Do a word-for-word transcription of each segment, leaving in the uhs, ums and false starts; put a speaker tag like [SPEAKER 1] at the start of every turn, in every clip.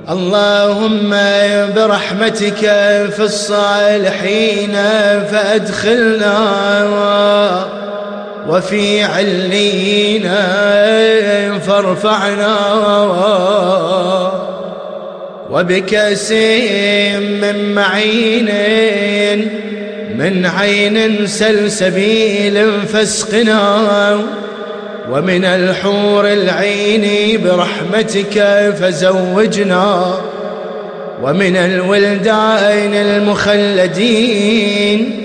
[SPEAKER 1] اللهم برحمتك في الصالحين فأدخلنا، وفي عليين فارفعنا، وبكأس من معين من عين سلسبيل فاسقنا، ومن الحور العين برحمتك فزوجنا، ومن الولدان المخلدين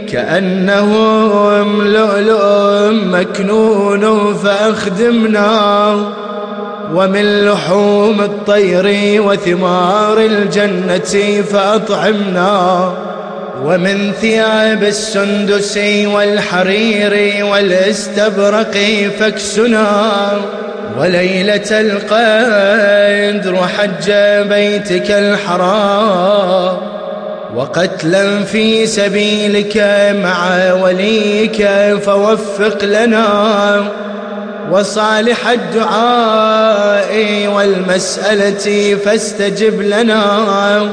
[SPEAKER 1] كأنهم لؤلؤ مكنون فأخدمنا، ومن لحوم الطير وثمار الجنة فأطعمنا، ومن ثياب السندس والحرير والاستبرق فاكسنا، وليلة القدر حج بيتك الحرام، وقتلا في سبيلك مع وليك فوفق لنا، وصالح الدعاء والمسألة فاستجب لنا،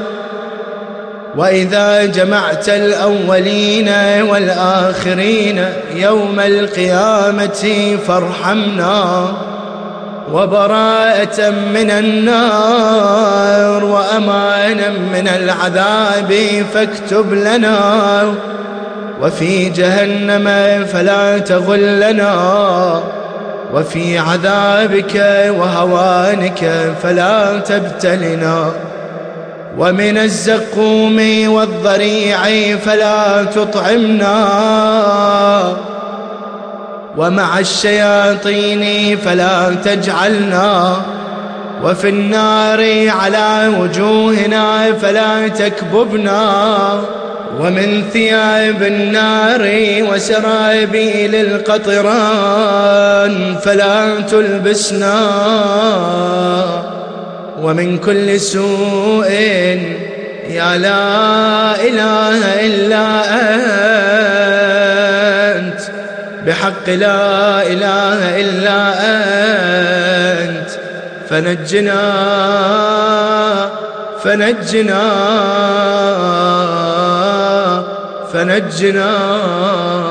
[SPEAKER 1] وإذا جمعت الأولين والآخرين يوم القيامة فارحمنا، وبراءة من النار وأمانا من العذاب فاكتب لنا، وفي جهنم فلا تغلنا، وفي عذابك وهوانك فلا تبتلنا، ومن الزقوم والضريع فلا تطعمنا، ومع الشياطين فلا تجعلنا، وفي النار على وجوهنا فلا تكببنا، ومن ثياب النار وسرابيل القطران فلا تلبسنا، ومن كل سوء يا لا إله إلا أنت، بحق لا إله إلا أنت، فنجنا فنجنا فنجنا